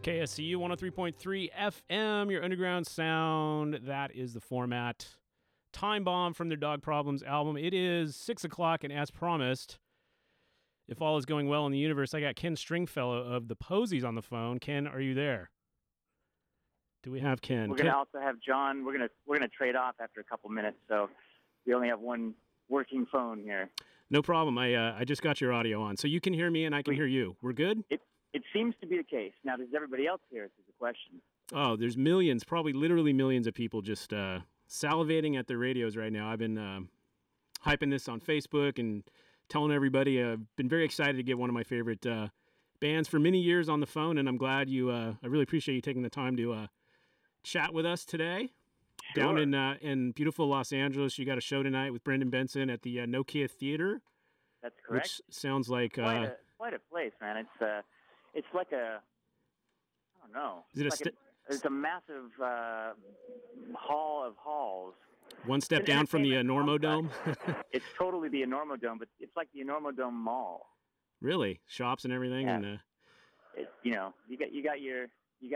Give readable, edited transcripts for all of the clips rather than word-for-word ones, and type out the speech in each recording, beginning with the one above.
KSCU 103.3 FM, your underground sound. That is the format. Time Bomb from their Dog Problems album. It is 6 o'clock, and as promised, if all is going well in the universe, I got Ken Stringfellow of the Posies on the phone. Ken, are you there? Do we have Ken? We're going to also have John. We're gonna trade off after a couple minutes, so we only have one working phone here. No problem. I just got your audio on, so you can hear me and I can hear you. We're good? It seems to be the case. Now, does everybody else hear us is the question. Oh, there's millions, probably literally millions of people just salivating at their radios right now. I've been hyping this on Facebook and telling everybody. I've been very excited to get one of my favorite bands for many years on the phone, and I'm glad you. I really appreciate you taking the time to chat with us today. Sure. Down in beautiful Los Angeles, you got a show tonight with Brendan Benson at the Nokia Theater. That's correct. Which sounds like quite a place, man. It's like a, I don't know. It's a massive hall of halls. One step down from the Enormo Dome. It's totally the Enormo Dome, but it's like the Enormo Dome Mall. Really, shops and everything, yeah. and you got your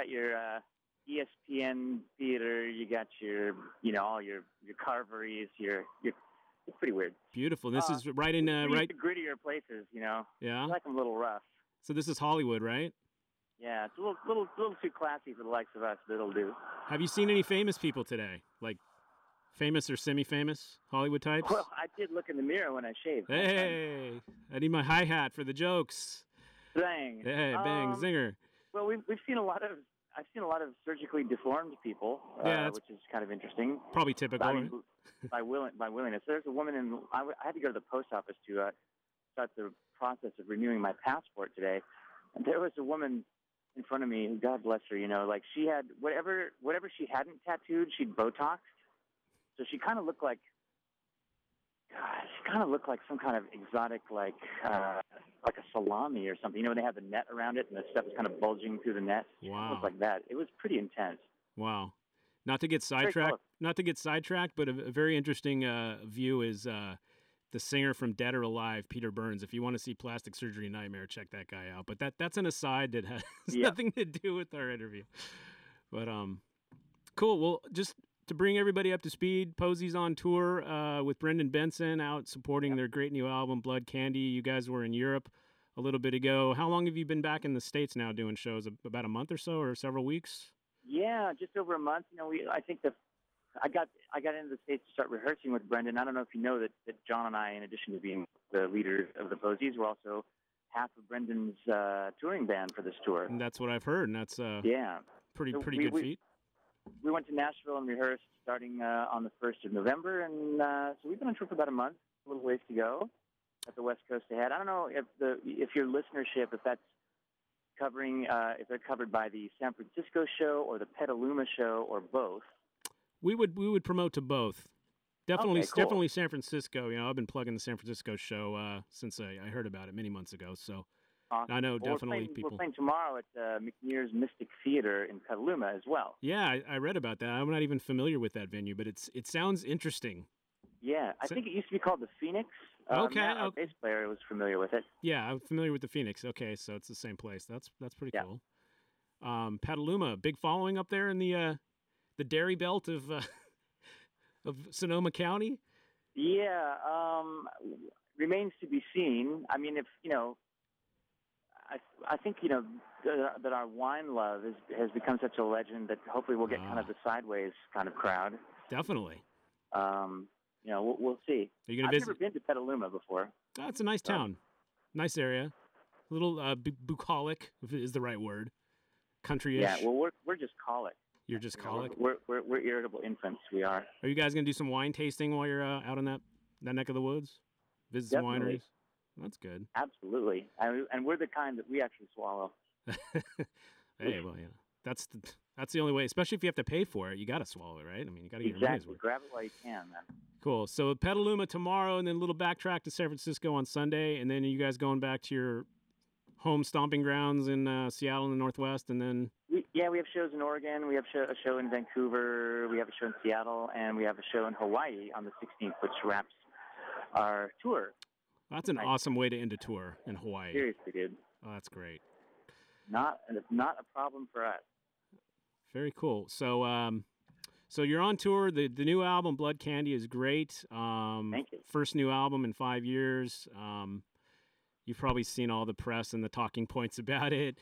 ESPN theater, you got your all your Carveries, it's pretty weird. Beautiful. This is right in right the grittier places, Yeah. I like them a little rough. So this is Hollywood, right? Yeah, it's a little too classy for the likes of us, but it'll do. Have you seen any famous people today? Like famous or semi-famous Hollywood types? Well, I did look in the mirror when I shaved. Hey, I need my hi-hat for the jokes. Bang. Hey, bang, zinger. Well, I've seen a lot of surgically deformed people, which is kind of interesting. Probably typical. By willingness. There's a woman I had to go to the post office to start the process of renewing my passport today, and there was a woman in front of me, and God bless her, like she had whatever she hadn't tattooed, she'd Botoxed, so she kind of looked like some kind of exotic, like a salami or something. They have the net around it, and the stuff is kind of bulging through the net. Wow. It looked like that. It was pretty intense. Wow. Not to get sidetracked, but a very interesting view is the singer from Dead or Alive, Peter Burns. If you want to see Plastic Surgery Nightmare, check that guy out. But that's an aside that has nothing to do with our interview. But cool. Well, just to bring everybody up to speed, Posies on tour with Brendan Benson out supporting their great new album, Blood Candy. You guys were in Europe a little bit ago. How long have you been back in the States now doing shows? About a month or so, or several weeks? Yeah, just over a month. I think I got into the States to start rehearsing with Brendan. I don't know if you know that John and I, in addition to being the leaders of the Posies, we're also half of Brendan's touring band for this tour. And that's what I've heard, and that's pretty good feat. We went to Nashville and rehearsed starting on the 1st of November, and so we've been on tour for about a month, a little ways to go at the West Coast ahead. I don't know if your listenership, if that's covering, if they're covered by the San Francisco show or the Petaluma show or both. We would promote to both. Definitely, okay, cool. Definitely San Francisco. I've been plugging the San Francisco show since I heard about it many months ago. So awesome. I know definitely people. We're playing tomorrow at McNear's Mystic Theater in Petaluma as well. Yeah, I read about that. I'm not even familiar with that venue, but it sounds interesting. Yeah, I think it used to be called the Phoenix. Okay. Matt, our bass player, was familiar with it. Yeah, I'm familiar with the Phoenix. Okay, so it's the same place. That's pretty cool. Petaluma, big following up there in the dairy belt of Sonoma County. Yeah, remains to be seen. I mean, if I think that our wine love has become such a legend that hopefully we'll get kind of the sideways kind of crowd. Definitely. We'll see. Are you going to visit? I've never been to Petaluma before. Oh, it's a nice town, nice area, a little bucolic, if it is the right word, country-ish. Yeah, well, we're just colic. You're just colic. We're irritable infants. We are. Are you guys going to do some wine tasting while you're out in that neck of the woods? Visit some wineries. That's good. Absolutely, and we're the kind that we actually swallow. Hey, well, yeah, that's the only way. Especially if you have to pay for it, you got to swallow it, right? I mean, you got to get your money's worth. Grab it while you can, man. Cool. So Petaluma tomorrow, and then a little backtrack to San Francisco on Sunday, and then you guys going back to your home stomping grounds in Seattle in the Northwest, and then... We have shows in Oregon, we have a show in Vancouver, we have a show in Seattle, and we have a show in Hawaii on the 16th, which wraps our tour. That's an awesome way to end a tour in Hawaii. Seriously, dude. Oh, that's great. not a problem for us. Very cool. So you're on tour. The new album, Blood Candy, is great. Thank you. First new album in 5 years. You've probably seen all the press and the talking points about it.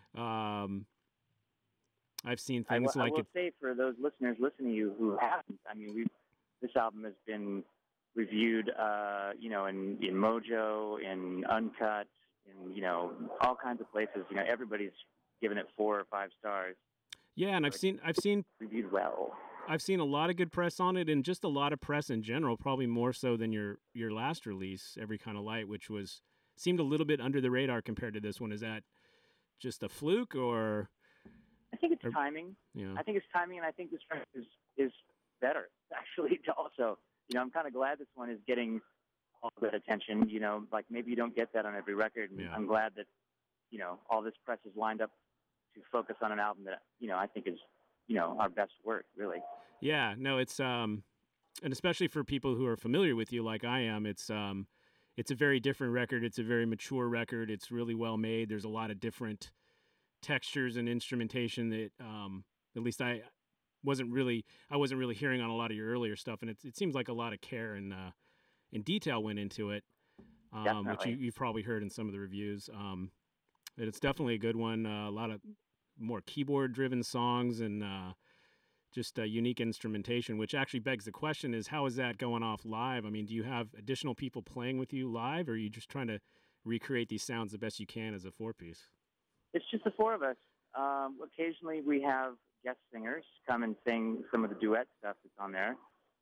I've seen things I will say for those listeners listening to you who haven't, I mean, this album has been reviewed, in Mojo, in Uncut, in all kinds of places. Everybody's given it 4 or 5 stars. Yeah, and I've seen reviewed well. I've seen a lot of good press on it, and just a lot of press in general, probably more so than your last release, Every Kind of Light, which seemed a little bit under the radar compared to this one. Is that just a fluke, or? I think it's timing. Yeah. I think it's timing, and I think this record is better, actually, also. I'm kind of glad this one is getting all that attention, like maybe you don't get that on every record. And I'm glad that, all this press is lined up to focus on an album that, I think is, our best work, really. Yeah, no, it's, and especially for people who are familiar with you like I am, it's a very different record. It's a very mature record. It's really well made. There's a lot of different textures and instrumentation that, at least I wasn't really hearing on a lot of your earlier stuff, and it seems like a lot of care and detail went into it, which you've probably heard in some of the reviews. And it's definitely a good one. A lot of more keyboard-driven songs and just unique instrumentation, which actually begs the question: is how is that going off live? I mean, do you have additional people playing with you live, or are you just trying to recreate these sounds the best you can as a 4-piece? It's just the 4 of us. Occasionally, we have guest singers come and sing some of the duet stuff that's on there.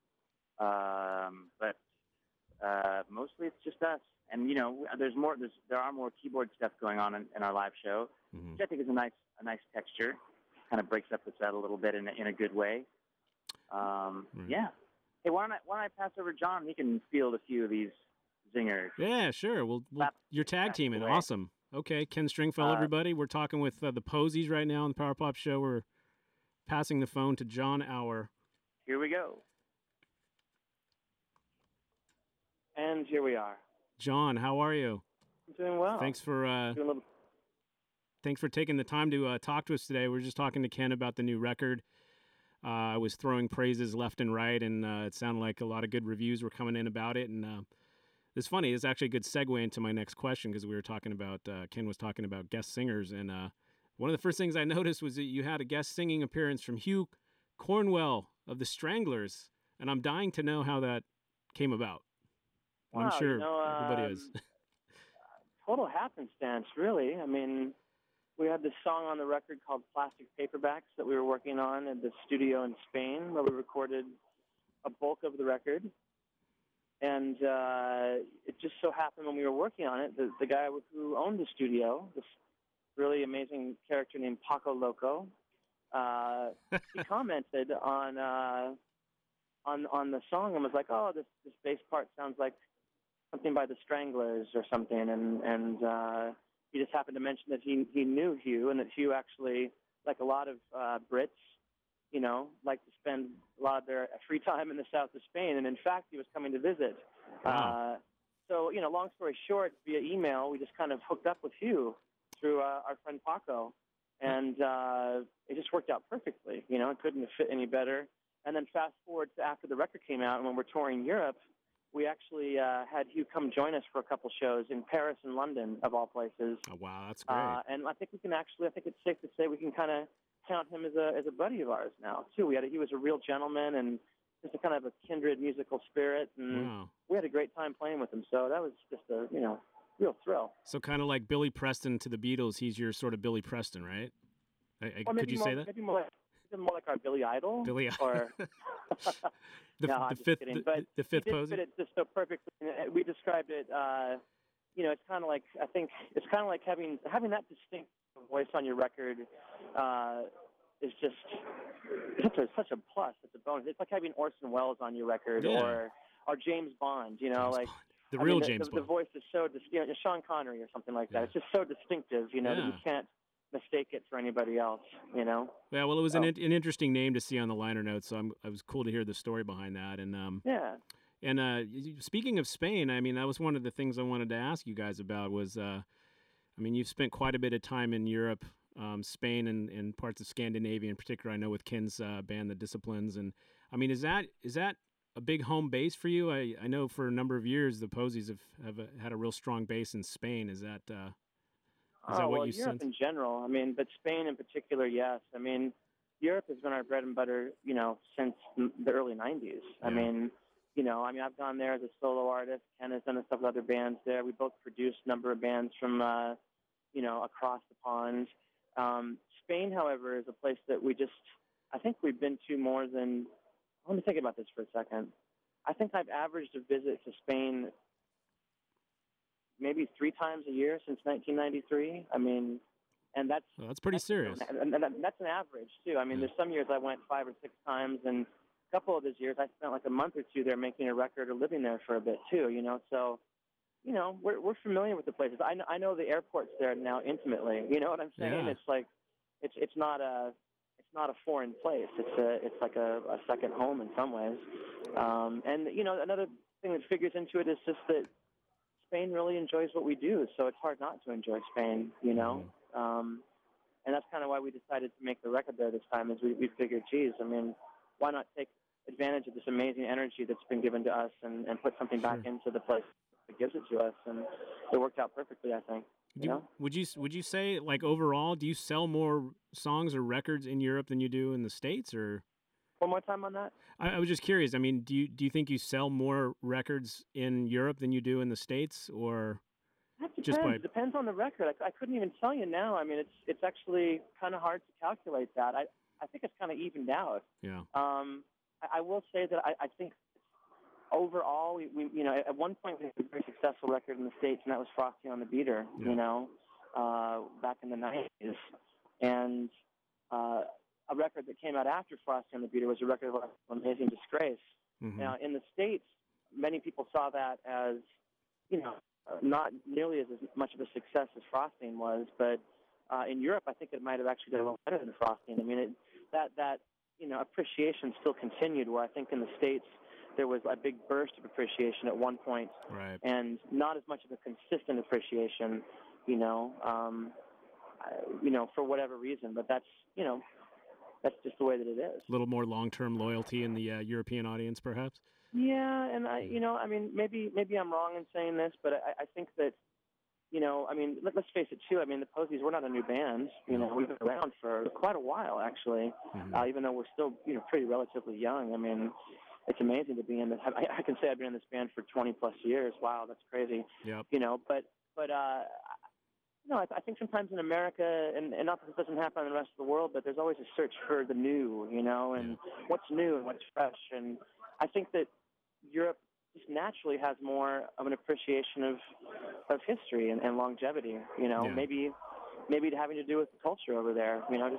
But mostly it's just us. And there are more keyboard stuff going on in our live show, which I think is a nice texture. Kind of breaks up the set a little bit in a good way. Yeah. Hey, why don't I pass over John? He can field a few of these zingers. Yeah, sure. Well, you're tag teaming. Awesome. Okay, Ken Stringfellow, everybody. We're talking with the Posies right now on the Power Pop Show. We're passing the phone to Jon Auer. Here we go. And here we are. John, how are you? I'm doing well. Thanks for taking the time to talk to us today. We're just talking to Ken about the new record. I was throwing praises left and right, and it sounded like a lot of good reviews were coming in about it. And it's funny. It's actually a good segue into my next question, because we were talking about, Ken was talking about guest singers. And one of the first things I noticed was that you had a guest singing appearance from Hugh Cornwell of the Stranglers. And I'm dying to know how that came about. Wow, I'm sure everybody is. Total happenstance, really. I mean, we had this song on the record called Plastic Paperbacks that we were working on at the studio in Spain, where we recorded a bulk of the record. And it just so happened when we were working on it, the guy who owned the studio, this really amazing character named Paco Loco, he commented on the song and was like, "Oh, this bass part sounds like something by the Stranglers or something." And he just happened to mention that he knew Hugh, and that Hugh actually, like a lot of Brits, like to spend a lot of their free time in the south of Spain. And in fact, he was coming to visit. Wow. So, long story short, via email, we just kind of hooked up with Hugh through our friend Paco. And it just worked out perfectly. It couldn't have fit any better. And then fast forward to after the record came out, and when we're touring Europe, we actually had Hugh come join us for a couple shows in Paris and London, of all places. Oh, wow, that's great. And I think it's safe to say we can kind of count him as a buddy of ours now too. He was a real gentleman and just a kind of a kindred musical spirit, and we had a great time playing with him. So that was just a real thrill. So kind of like Billy Preston to the Beatles, he's your sort of Billy Preston, right? Could you say that? Maybe more like our Billy Idol. Billy or the fifth Posey. Fit it just so perfectly. We described it. It's kind of like, I think it's kind of like having that distinct voice on your record is just such a plus. It's a bonus. It's like having Orson Welles on your record, or James Bond. Bond. The real James Bond. The voice is so distinct. Sean Connery or something like that. It's just so distinctive, that you can't mistake it for anybody else. Yeah, well, it was an interesting name to see on the liner notes, so it was cool to hear the story behind that. And And speaking of Spain, I mean, that was one of the things I wanted to ask you guys about was, I mean, you've spent quite a bit of time in Europe Spain and parts of Scandinavia in particular. I know with Ken's band, The Disciplines, and I mean, is that a big home base for you? I know for a number of years the Posies have had a real strong base in Spain. Is that Oh, what well, you Europe sense? in general. I mean, but Spain in particular, yes. I mean, Europe has been our bread and butter, since the early '90s. Yeah. I've gone there as a solo artist. Ken has done stuff with other bands there. We both produced a number of bands from, across the pond. Spain, however, is a place that I think we've been to more than. Let me think about this for a second. I think I've averaged a visit to Spain maybe 3 times a year since 1993. I mean, and That's pretty serious. that's an average too. I mean, Yeah. there's some years I went 5 or 6 times, and a couple of those years I spent like a month or two there making a record or living there for a bit too. So we're familiar with the places. I know the airports there now intimately. You know what I'm saying? Yeah. It's like it's not a foreign place. It's like a second home in some ways. And another thing that figures into it is just that Spain really enjoys what we do, so it's hard not to enjoy Spain, and that's kind of why we decided to make the record there this time. Is we figured, geez, I mean, why not take advantage of this amazing energy that's been given to us and put something back into the place that gives it to us, and it worked out perfectly, I think. Would you say, like, overall, do you sell more songs or records in Europe than you do in the States, or? One more time on that? I was just curious. I mean, do you think you sell more records in Europe than you do in the States, or That just by? depends. Depends on the record. I couldn't even tell you now. I mean, it's actually kind of hard to calculate that. I think it's kind of evened out. Yeah. I will say that I think overall, we at one point we had a very successful record in the States, and that was Frosty on the Beater, Yeah. back in the '90s. And a record that came out after Frosty on the Beater was a record of Amazing Disgrace. Mm-hmm. Now, in the States, many people saw that as, not nearly as much of a success as Frosting was, but in Europe, I think it might have actually done a little better than Frosting. I mean, that appreciation still continued, where I think in the States there was a big burst of appreciation at one point, Right. and not as much of a consistent appreciation, for whatever reason. But that's just the way that it is. A little more long-term loyalty in the European audience, perhaps. Yeah, and I mean, maybe I'm wrong in saying this, but I think that, I mean, let's face it too. I mean, the Posies, we're not a new band. We've been around for quite a while, actually. Mm-hmm. Even though we're still, pretty relatively young. I mean, it's amazing to be in this. I can say I've been in this band for 20 plus years. Wow, that's crazy. Yep. But I think sometimes in America, and not that this doesn't happen in the rest of the world, but there's always a search for the new, and what's new and what's fresh. And I think that Europe just naturally has more of an appreciation of history and longevity. Maybe having to do with the culture over there.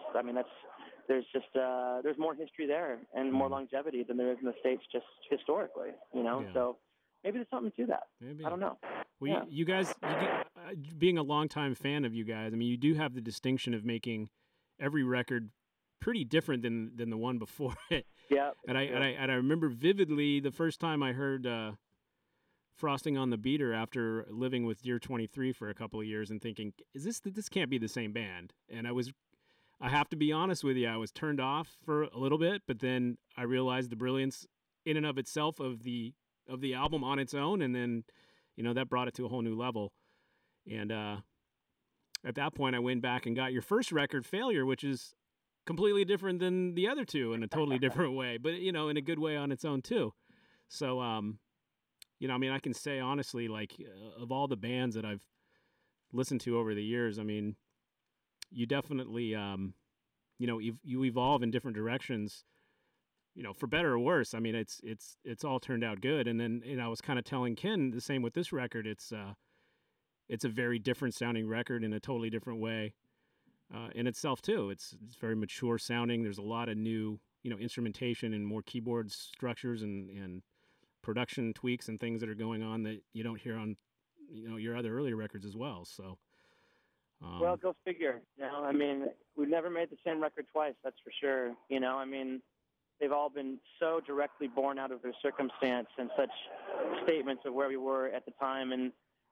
There's more history there and more longevity than there is in the States, just historically. So maybe there's something to that. Maybe. I don't know. Well, you guys, being a longtime fan of you guys, I mean, you do have the distinction of making every record pretty different than the one before it. Yeah. And I remember vividly the first time I heard Frosting on the Beater after living with Dear 23 for a couple of years and thinking, this can't be the same band. And I have to be honest with you, I was turned off for a little bit, but then I realized the brilliance in and of itself of the album on its own, and then that brought it to a whole new level. And at that point, I went back and got your first record, Failure, which is completely different than the other two in a totally different way, but in a good way on its own too. So I mean, I can say honestly, like, of all the bands that I've listened to over the years, I mean, you definitely you evolve in different directions, for better or worse. I mean, it's all turned out good. And then I was kind of telling Ken the same with this record. It's a very different sounding record in a totally different way in itself too. It's very mature sounding. There's a lot of new instrumentation and more keyboard structures and production tweaks and things that are going on that you don't hear on your other earlier records as well. So well, go figure. I mean, we've never made the same record twice, that's for sure. I mean, they've all been so directly born out of their circumstance and such statements of where we were at the time. And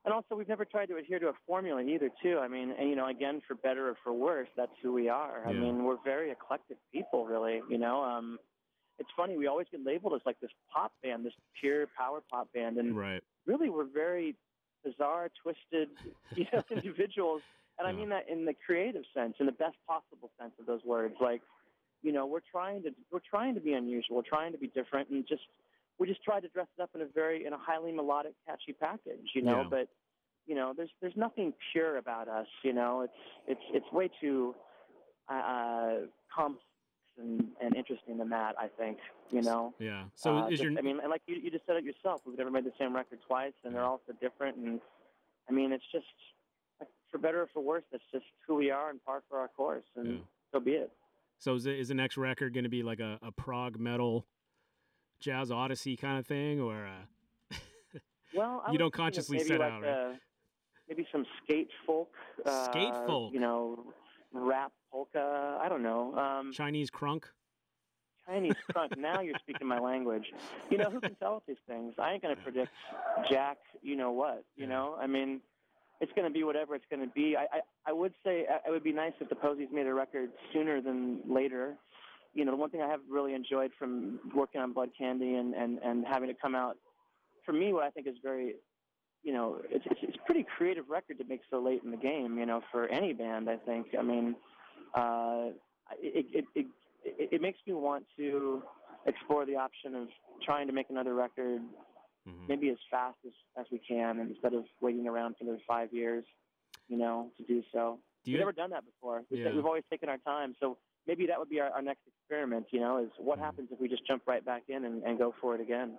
And also, we've never tried to adhere to a formula either, too. I mean, and, again, for better or for worse, that's who we are. I mean, we're very eclectic people, really. It's funny, we always get labeled as like this pop band, this pure power pop band, and Right. really, we're very bizarre, twisted, individuals. And I mean that in the creative sense, in the best possible sense of those words. Like, we're trying to be unusual, we're trying to be different, and we just try to dress it up in a highly melodic, catchy package, But there's nothing pure about us, It's way too complex and interesting than that, I think, Yeah. So I mean, and like you just said it yourself, we've never made the same record twice, and they're all so different, and I mean, it's just for better or for worse, that's just who we are and par for our course, and so be it. So is the next record going to be like a prog metal jazz odyssey kind of thing, or well, you don't consciously maybe set like out, right? Maybe some skate folk, Skate folk, rap polka. I don't know. Chinese crunk. Chinese crunk. Now you're speaking my language. Who can tell with these things? I ain't gonna predict jack. What? I mean, it's going to be whatever it's going to be. I would say it would be nice if the Posies made a record sooner than later. The one thing I have really enjoyed from working on Blood Candy and having it come out, for me, what I think is very, it's a pretty creative record to make so late in the game, for any band, I think. I mean, it makes me want to explore the option of trying to make another record maybe as fast as we can, and instead of waiting around for another 5 years, to do so. We've never done that before. We've always taken our time. So maybe that would be our next experiment, is what happens if we just jump right back in and go for it again,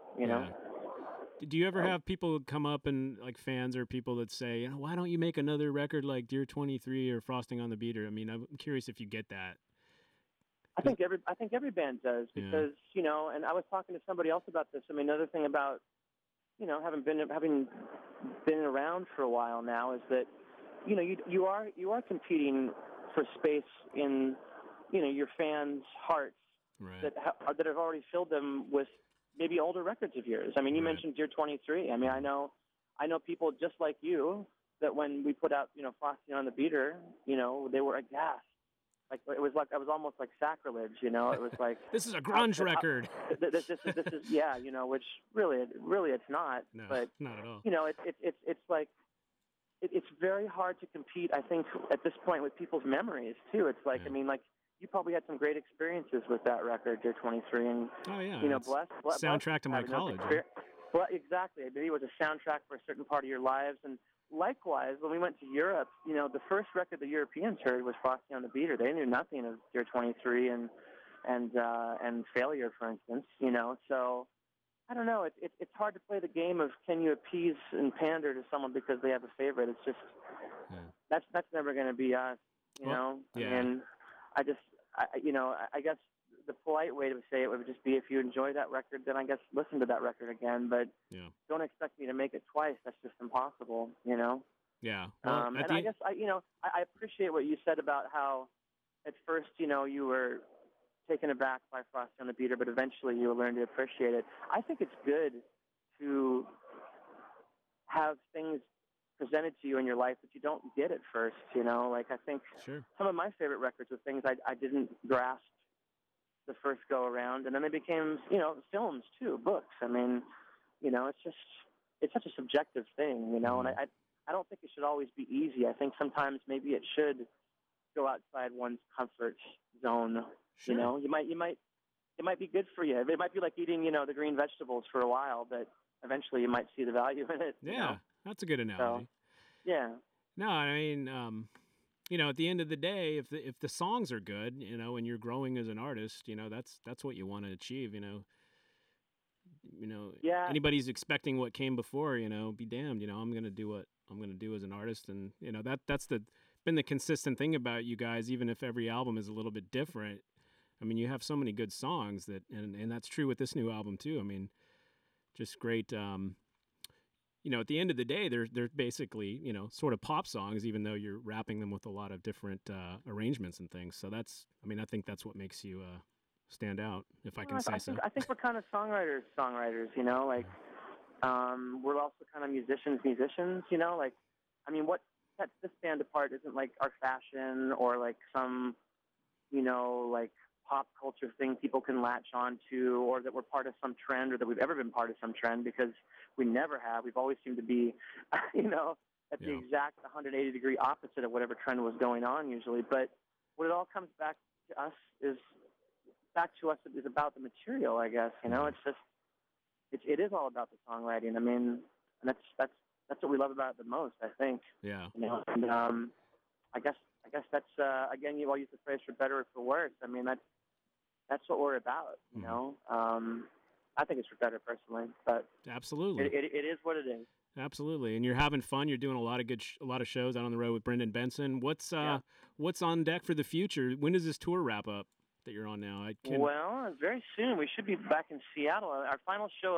Do you ever have people come up and like fans or people that say, why don't you make another record like Dear 23 or Frosting on the Beater? I mean, I'm curious if you get that. I think every band does because, and I was talking to somebody else about this. I mean, another thing about having been around for a while now is that you are competing for space in your fans' hearts that have already filled them with maybe older records of yours. I mean, you mentioned Dear 23. I mean, I know people just like you that when we put out Frosty on the Beater, they were aghast. Like it was almost like sacrilege, It was like this is a grunge record. This is which really it's not. No, but not at all. It's like it's very hard to compete. I think at this point with people's memories too. It's like I mean, like you probably had some great experiences with that record, Dear 23, and bless soundtrack to my college. Well, exactly. Maybe it was a soundtrack for a certain part of your lives, and likewise, when we went to Europe, the first record the Europeans heard was Frosty on the Beater. They knew nothing of Dear 23 and Failure, for instance. So I don't know. It's hard to play the game of can you appease and pander to someone because they have a favorite. It's just that's never going to be us. I mean, I guess the polite way to say it would just be if you enjoy that record, then I guess listen to that record again. But don't expect me to make it twice. That's just impossible, Yeah. Well, and I guess I appreciate what you said about how at first, you were taken aback by Frosty on the Beater, but eventually you will learn to appreciate it. I think it's good to have things presented to you in your life that you don't get at first, Like I think some of my favorite records were things I didn't grasp the first go around, and then they became, films too, books. I mean, it's such a subjective thing, and I don't think it should always be easy. I think sometimes maybe it should go outside one's comfort zone. Sure. It might be good for you. It might be like eating, the green vegetables for a while, but eventually you might see the value in it. Yeah, that's a good analogy. So, yeah. No, I mean, at the end of the day, if the songs are good, and you're growing as an artist, that's what you want to achieve. Yeah. Anybody's expecting what came before, be damned. I'm gonna do what I'm gonna do as an artist, and that's been the consistent thing about you guys. Even if every album is a little bit different, I mean, you have so many good songs and that's true with this new album too. I mean, just great. At the end of the day, they're basically, sort of pop songs, even though you're rapping them with a lot of different arrangements and things. So I think that's what makes you stand out, if I can say so. I think we're kind of songwriters, like We're also kind of musicians, you know, like, I mean, what sets this band apart isn't like our fashion or like some, you know, like pop culture thing people can latch on to, or that we're part of some trend, or that we've ever been part of some trend, because we never have. We've always seemed to be, you know, at the exact 180-degree opposite of whatever trend was going on usually. But what it all comes back to us is about the material, I guess. You know, it's just it is all about the songwriting. I mean, and that's what we love about it the most, I think. Yeah. You know, and I guess that's again, you all use the phrase for better or for worse. I mean, that's what we're about. You know, I think it's for better personally, but absolutely, it is what it is. Absolutely, and you're having fun. You're doing a lot of a lot of shows out on the road with Brendan Benson. What's on deck for the future? When does this tour wrap up that you're on now? Well, very soon. We should be back in Seattle. Our final show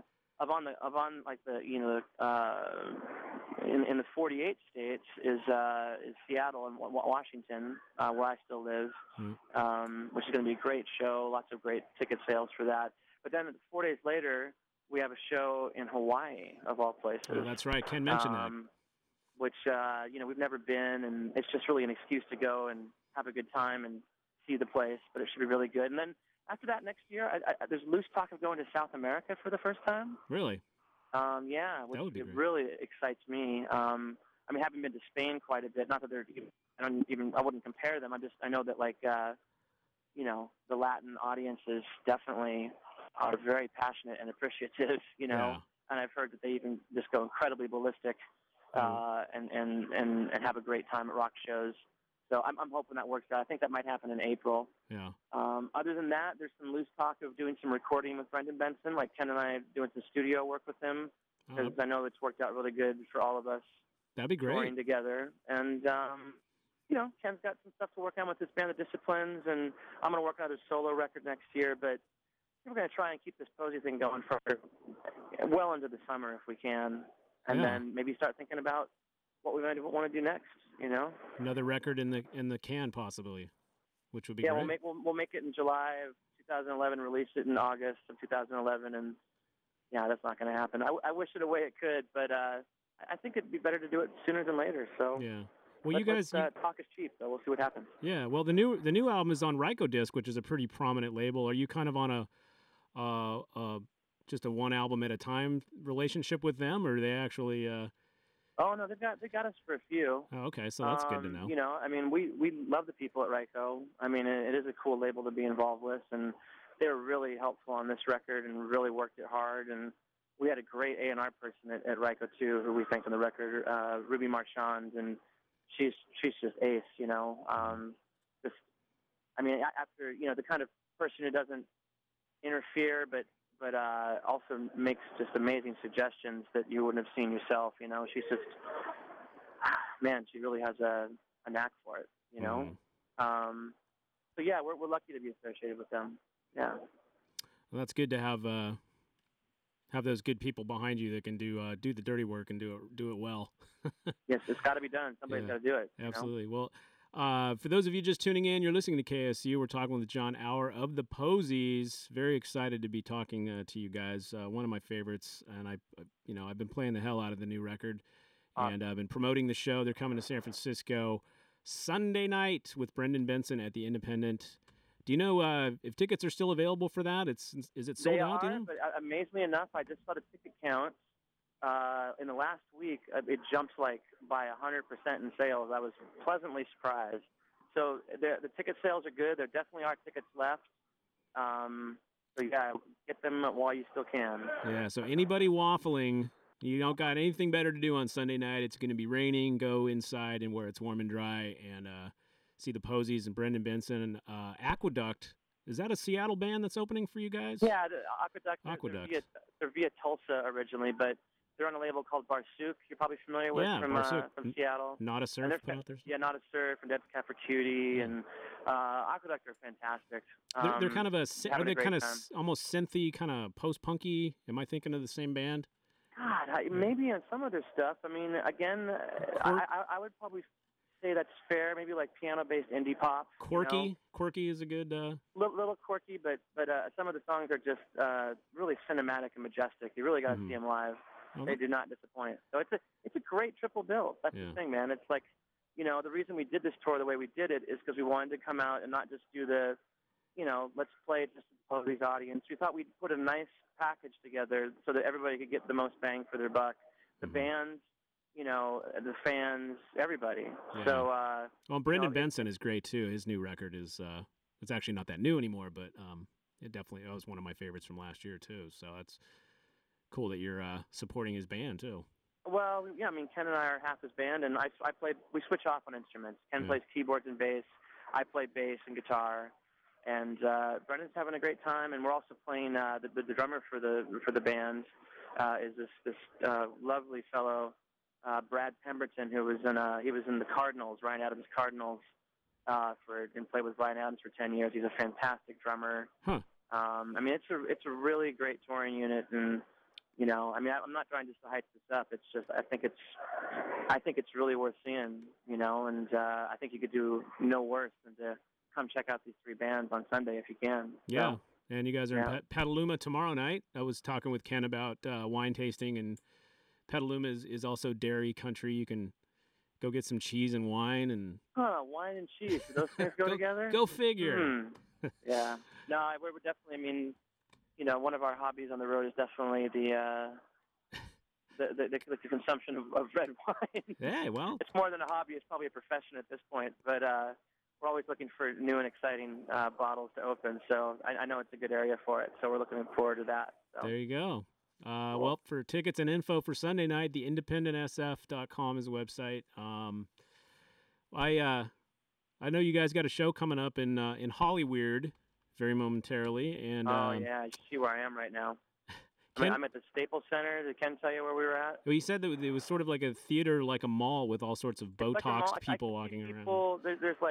in the 48 states is Seattle and Washington, where I still live, which is going to be a great show. Lots of great ticket sales for that. But then 4 days later, we have a show in Hawaii, of all places. Oh, that's right. Ken mentioned that. Which we've never been, and it's just really an excuse to go and have a good time and see the place. But it should be really good. And then after that, next year, there's loose talk of going to South America for the first time. Really? Yeah, which that would be great. Really excites me. I mean, having been to Spain quite a bit, not that I wouldn't compare them. I know that, like, the Latin audiences definitely are very passionate and appreciative, and I've heard that they even just go incredibly ballistic, and have a great time at rock shows. So I'm hoping that works out. I think that might happen in April. Yeah. Other than that, there's some loose talk of doing some recording with Brendan Benson, like Ken and I doing some studio work with him, because I know it's worked out really good for all of us. That'd be great. Touring together. And, Ken's got some stuff to work on with his band, The Disciplines, and I'm going to work on another solo record next year, but we're going to try and keep this Posey thing going for well into the summer if we can, and then maybe start thinking about what we might want to do next. Another record in the can possibly, which would be great. We'll make it in July of 2011, release it in August of 2011, and that's not going to happen. I wish it a way it could, but I think it'd be better to do it sooner than later. So well, you guys talk is cheap, so we'll see what happens. Yeah, well, the new album is on Rykodisc, which is a pretty prominent label. Are you kind of on a just a one album at a time relationship with them, or are they actually? Oh no, they got us for a few. Oh, okay, so that's good to know. I mean, we love the people at Ryko. I mean, it is a cool label to be involved with, and they were really helpful on this record and really worked it hard. And we had a great A&R person at Ryko too, who we thanked on the record, Ruby Marchand, and she's just ace. After the kind of person who doesn't interfere, but also makes just amazing suggestions that you wouldn't have seen yourself. She's just, man, she really has a knack for it. So yeah, we're lucky to be associated with them. Yeah. Well, that's good to have those good people behind you that can do the dirty work and do it well. Yes, it's got to be done. Somebody's got to do it. Absolutely. Well, for those of you just tuning in, you're listening to KSU. We're talking with John Auer of the Posies. Very excited to be talking to you guys. One of my favorites, and I've been playing the hell out of the new record, and I've been promoting the show. They're coming to San Francisco Sunday night with Brendan Benson at the Independent. Do you know if tickets are still available for that? Is it sold out? They are, but amazingly enough, I just saw the ticket count. In the last week, it jumped like by 100% in sales. I was pleasantly surprised. So the ticket sales are good. There definitely are tickets left. So yeah, get them while you still can. Yeah. So anybody waffling, you don't got anything better to do on Sunday night. It's going to be raining. Go inside and where it's warm and dry, and see the Posies and Brendan Benson. Aqueduct. Is that a Seattle band that's opening for you guys? Yeah, Aqueduct. They're via Tulsa originally, but they're on a label called Barsuk. You're probably familiar with from Seattle. Not a Surf out there. Yeah, Not a Surf and Dead Cat for Cutie, and Aqueduct are fantastic. They're kind of are they kind of almost synthy, kind of post-punky? Am I thinking of the same band? God, maybe on some of their stuff. I mean, again, I would probably say that's fair. Maybe like piano-based indie pop. Quirky is a good. Little quirky, but some of the songs are just really cinematic and majestic. You really got to see them live. They do not disappoint. So it's a great triple bill. That's the thing, man. It's like, the reason we did this tour the way we did it is because we wanted to come out and not just do the, let's play it just to the Posey's audience. We thought we'd put a nice package together so that everybody could get the most bang for their buck. The bands, the fans, everybody. Yeah. So, well, Brendan Benson is great too. His new record is, it's actually not that new anymore, but it definitely was one of my favorites from last year too. So that's cool that you're supporting his band too. Well, yeah, I mean, Ken and I are half his band, and we switch off on instruments. Ken plays keyboards and bass. I play bass and guitar. And Brendan's having a great time, and we're also playing the drummer for the band is this lovely fellow Brad Pemberton, who was in the Cardinals, Ryan Adams Cardinals, and played with Ryan Adams for 10 years. He's a fantastic drummer. Huh. I mean, it's a really great touring unit, and I mean, I'm not trying just to hype this up. It's just I think it's really worth seeing, and I think you could do no worse than to come check out these three bands on Sunday if you can. Yeah, so, and you guys are in Petaluma tomorrow night. I was talking with Ken about wine tasting, and Petaluma is also dairy country. You can go get some cheese and wine and wine and cheese. Do those things go together? Go figure. Yeah. No, we're definitely. I mean, one of our hobbies on the road is definitely the consumption of red wine. Yeah, well, it's more than a hobby; it's probably a profession at this point. But we're always looking for new and exciting bottles to open. So I know it's a good area for it. So we're looking forward to that. So. There you go. Cool. Well, for tickets and info for Sunday night, theindependentsf.com is the website. I know you guys got a show coming up in Hollywood very momentarily, and yeah, you see where I am right now. I'm at the Staples Center. Did Ken tell you where we were at? Well, he said that it was sort of like a theater, like a mall with all sorts of Botox people walking around.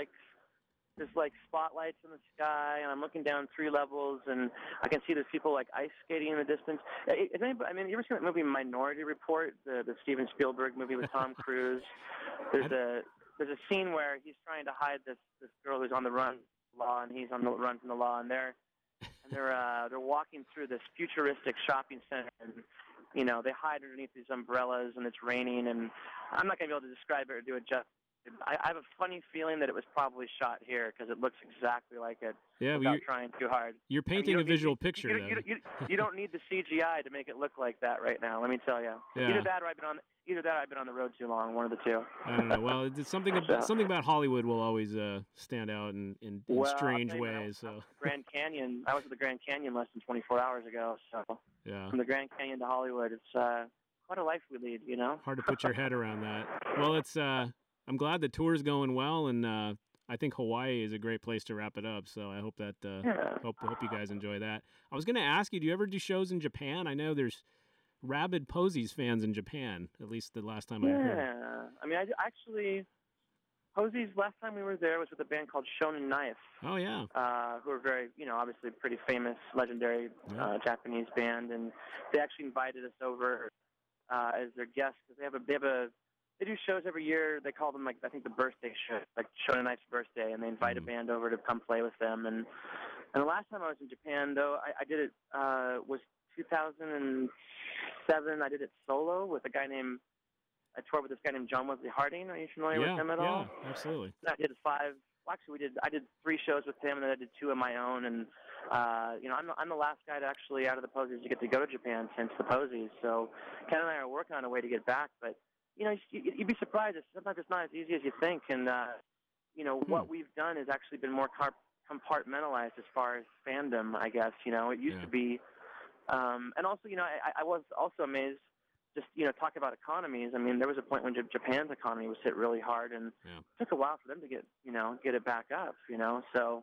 There's like spotlights in the sky, and I'm looking down 3 levels, and I can see there's people like ice skating in the distance. You ever seen that movie Minority Report, the Steven Spielberg movie with Tom Cruise? There's a scene where he's trying to hide this girl who's on the run from the law, and he's on the run from the law, and they're walking through this futuristic shopping center, and they hide underneath these umbrellas, and it's raining, and I'm not gonna be able to describe it or do it justice. I have a funny feeling that it was probably shot here because it looks exactly like it. Yeah, without trying too hard. You're painting a visual picture. You don't need the CGI to make it look like that right now. Let me tell you. Yeah. Either that, or I've been on the road too long. One of the two. I don't know. Well, it's something about Hollywood will always stand out in strange ways. So. Grand Canyon. I was at the Grand Canyon less than 24 hours ago. So yeah. From the Grand Canyon to Hollywood, it's quite a life we lead. Hard to put your head around that. Well, it's. I'm glad the tour is going well, and I think Hawaii is a great place to wrap it up. So I hope that hope you guys enjoy that. I was going to ask you, do you ever do shows in Japan? I know there's rabid Posey's fans in Japan. At least the last time I heard. Yeah, I mean, I Posey's last time we were there was with a band called Shonen Knife. Oh yeah. Who are very, obviously pretty famous, legendary Japanese band, and they actually invited us over as their guests because they do shows every year. They call them, like, I think the birthday show, like Shonen Knife's birthday, and they invite a band over to come play with them. And the last time I was in Japan, though, I did it was 2007. I did it solo with I toured with this guy named John Wesley Harding. Are you familiar with him at all? Yeah, absolutely. I did 5. Well, actually, I did 3 shows with him, and then I did 2 of my own. And I'm the last guy to actually, out of the Posies, to get to go to Japan since the Posies. So Ken and I are working on a way to get back, but. You'd be surprised. Sometimes it's not as easy as you think. And, what we've done has actually been more compartmentalized as far as fandom, I guess. It used to be. And also, I was also amazed just, talk about economies. I mean, there was a point when Japan's economy was hit really hard, and it took a while for them to get it back up, So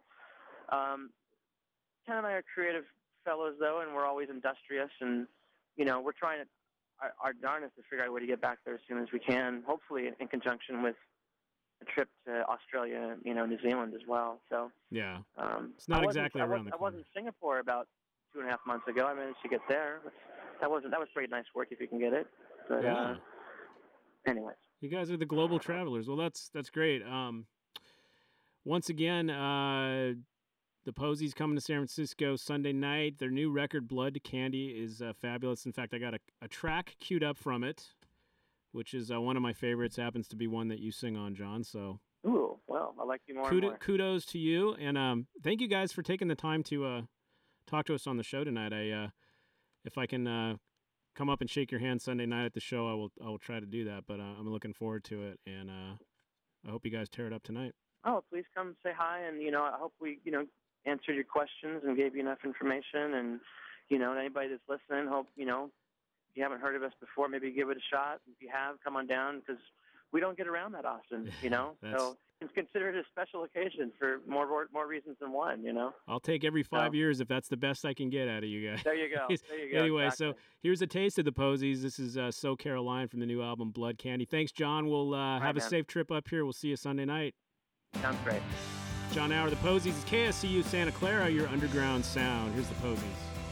Ken and I are creative fellows, though, and we're always industrious. And, we're trying to our darnest to figure out a way to get back there as soon as we can, hopefully in conjunction with a trip to Australia, New Zealand as well. So yeah, it's not exactly around the corner. I was in Singapore about 2.5 months ago. I managed to get there. That was pretty nice work if you can get it. But anyways. You guys are the global travelers. Well, that's great. Once again, the Posies coming to San Francisco Sunday night. Their new record, Blood Candy, is fabulous. In fact, I got a track queued up from it, which is one of my favorites. Happens to be one that you sing on, John. So, ooh, well, I like you more and more. Kudos to you, and thank you guys for taking the time to talk to us on the show tonight. If I can come up and shake your hand Sunday night at the show, I will try to do that. But I'm looking forward to it, and I hope you guys tear it up tonight. Oh, please come say hi, and I hope we answered your questions and gave you enough information. And anybody that's listening, hope if you haven't heard of us before, maybe give it a shot. If you have, come on down, because we don't get around that often. So it's considered a special occasion for more reasons than one. I'll take every 5 years if that's the best I can get out of you guys. There you go. Anyway, exactly. So here's a taste of the Posies. This is So Caroline from the new album Blood Candy. Thanks, John. We'll have a safe trip up here. We'll see you Sunday night. Sounds great. John Auer, the Posies. It's KSCU Santa Clara, your underground sound. Here's the Posies.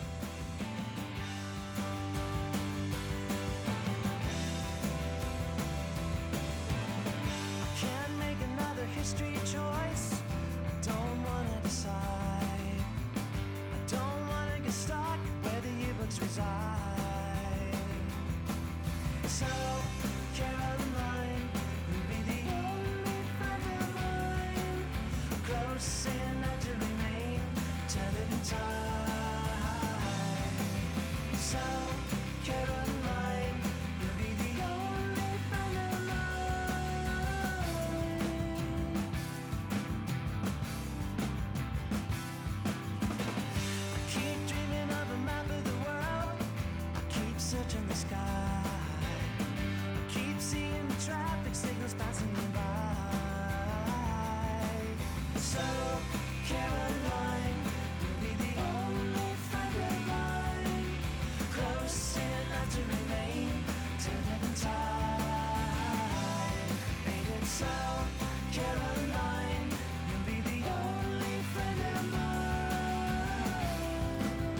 Can't make another history choice. I don't wanna decide. I don't wanna get stuck where the yearbooks reside. So, Caroline will be the only friend of mine. Close enough to remain till living time. So, Caroline will be the only friend of mine. I keep dreaming of a map of the world. I keep searching the sky. I keep seeing the traffic signals passing me by. So, Caroline will be the only friend of mine. Close enough to remain till living time. Ain't it so, Caroline? You'll be the only friend of mine.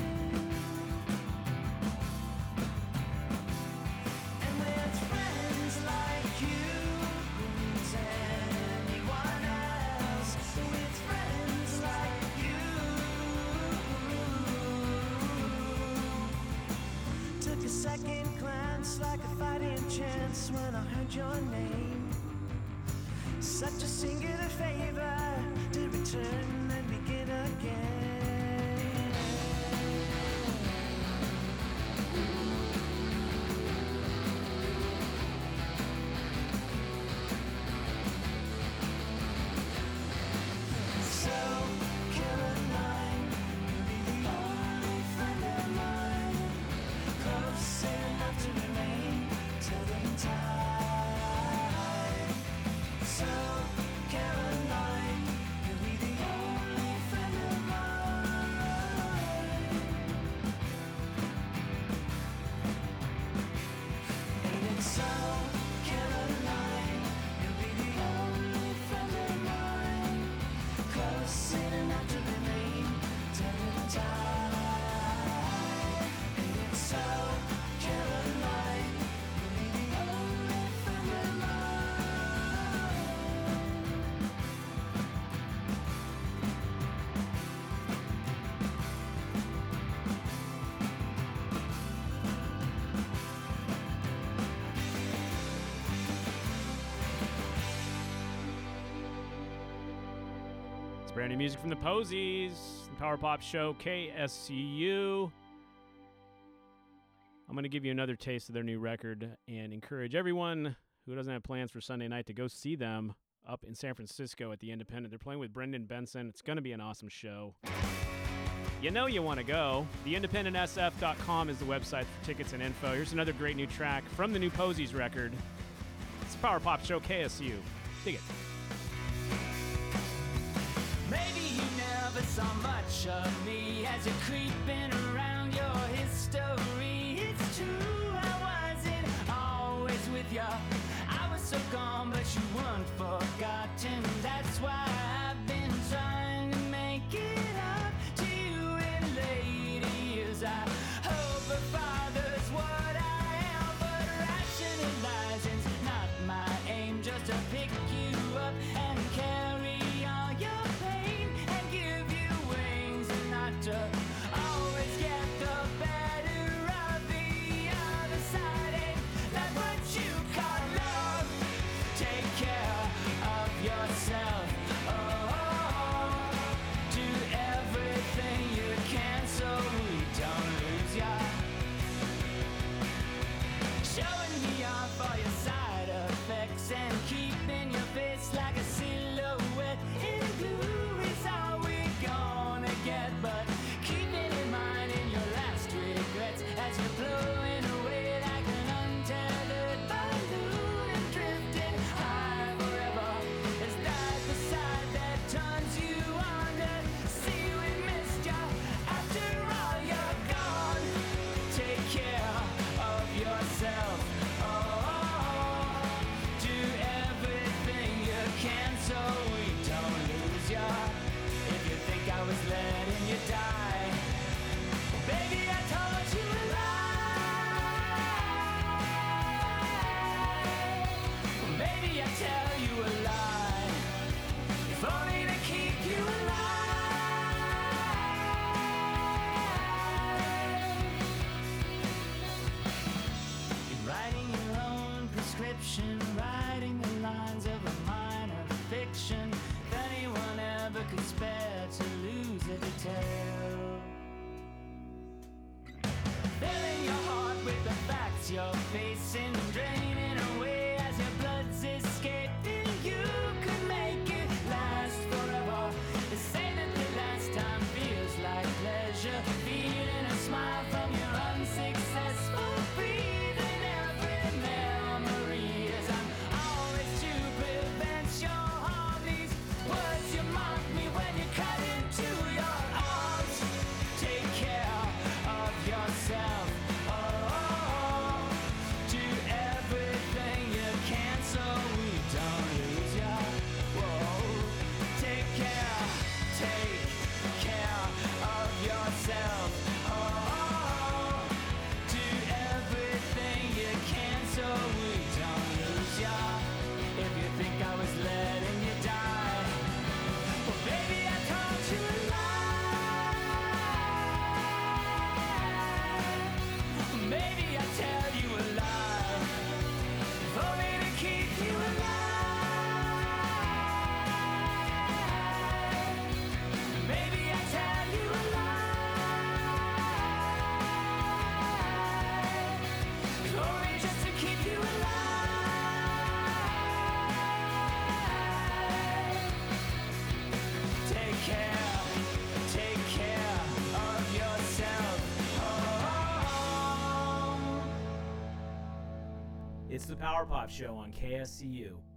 And with friends like you, who's anyone else? With friends like you. Took a second glance like a fighting chance when I heard your name. Such a singular favor to return and begin again. So, Caroline, you'll be the only friend of mine. Close enough to remain till the time. So, Caroline, you'll be the only friend of mine. Ain't it so, Caroline? You'll be the only friend of mine. Close enough to remain till the time. Ain't it so, Caroline? You'll be the only friend of mine. It's brand new music from the Posies, the Power Pop Show, KSCU. I'm going to give you another taste of their new record and encourage everyone who doesn't have plans for Sunday night to go see them up in San Francisco at the Independent. They're playing with Brendan Benson. It's going to be an awesome show. You know you want to go. TheIndependentSF.com is the website for tickets and info. Here's another great new track from the new Posies record. It's the Power Pop Show, KSCU. Dig it. Maybe you never saw much of me as you're creeping around your history. It's true, I wasn't always with ya. I was so gone, but you weren't forgotten. That's why I've been trying to make it up to you in later years. I hope a father's what I am, but rationalizing's not my could spare to lose a detail. Filling your heart with the facts you're facing, draining away as your blood's escaping. You could make it last forever. They say that the last time feels like pleasure. Feeling a smile from your unsuccessful breathing. Every memory as I'm always to prevent your harm. These words you mock me when you cut into your arms. Take care of yourself. Oh, do everything you can so we don't lose ya. Whoa, take care of yourself. Oh, do everything you can so we don't lose ya. If you think I was letting you die, well, baby, I told you a lie. Maybe I tell you a lie for me to keep you alive. Maybe I tell you a lie, only just to keep you alive. Take care of yourself. Oh. It's the Power Pop Show on KSCU.